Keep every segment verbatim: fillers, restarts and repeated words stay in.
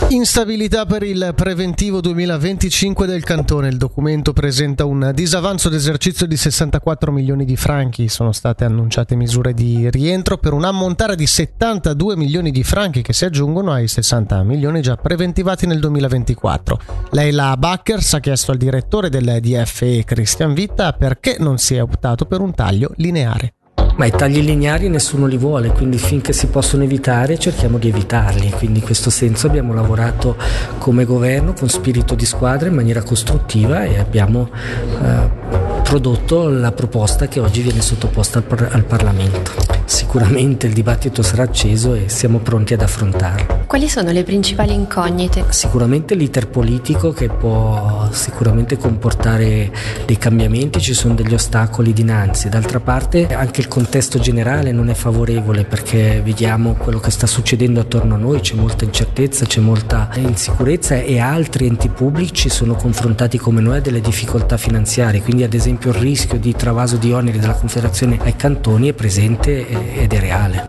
Instabilità per il preventivo duemilaventicinque del Cantone. Il documento presenta un disavanzo d'esercizio di sessantaquattro milioni di franchi. Sono state annunciate misure di rientro per un ammontare di settantadue milioni di franchi che si aggiungono ai sessanta milioni già preventivati nel duemilaventiquattro. Leila Backers ha chiesto al direttore del D F E Christian Witta perché non si è optato per un taglio lineare. Ma i tagli lineari nessuno li vuole, quindi finché si possono evitare cerchiamo di evitarli, quindi in questo senso abbiamo lavorato come governo con spirito di squadra in maniera costruttiva e abbiamo eh, prodotto la proposta che oggi viene sottoposta al, par- al Parlamento. Sicuramente il dibattito sarà acceso e siamo pronti ad affrontarlo. Quali sono le principali incognite? Sicuramente l'iter politico che può sicuramente comportare dei cambiamenti, ci sono degli ostacoli dinanzi, d'altra parte anche il contesto generale non è favorevole perché vediamo quello che sta succedendo attorno a noi, c'è molta incertezza, c'è molta insicurezza e altri enti pubblici sono confrontati come noi a delle difficoltà finanziarie, quindi ad esempio il rischio di travaso di oneri della Confederazione ai cantoni è presente ed è reale.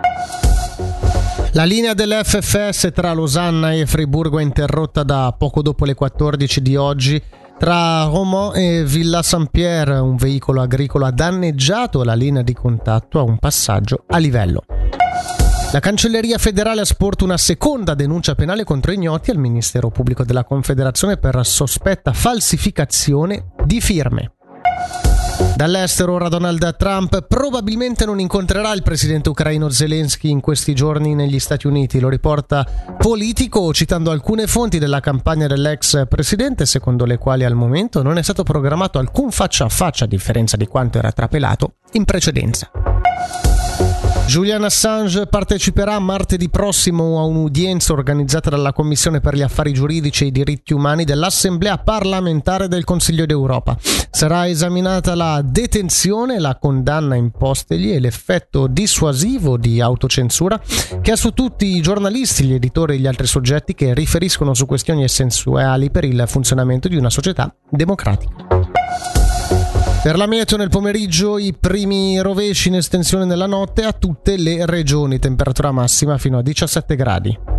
La linea dell'F F S tra Losanna e Friburgo è interrotta da poco dopo le quattordici di oggi. Tra Romont e Villa Saint-Pierre un veicolo agricolo ha danneggiato la linea di contatto a un passaggio a livello. La Cancelleria federale ha sporto una seconda denuncia penale contro ignoti al Ministero Pubblico della Confederazione per sospetta falsificazione di firme. Dall'estero, ora Donald Trump probabilmente non incontrerà il presidente ucraino Zelensky in questi giorni negli Stati Uniti. Lo riporta Politico citando alcune fonti della campagna dell'ex presidente, secondo le quali al momento non è stato programmato alcun faccia a faccia, a differenza di quanto era trapelato in precedenza. Julian Assange parteciperà martedì prossimo a un'udienza organizzata dalla Commissione per gli Affari Giuridici e i Diritti Umani dell'Assemblea parlamentare del Consiglio d'Europa. Sarà esaminata la detenzione, la condanna impostegli e l'effetto dissuasivo di autocensura che ha su tutti i giornalisti, gli editori e gli altri soggetti che riferiscono su questioni essenziali per il funzionamento di una società democratica. Per la meteo nel pomeriggio i primi rovesci in estensione nella notte a tutte le regioni, temperatura massima fino a diciassette gradi.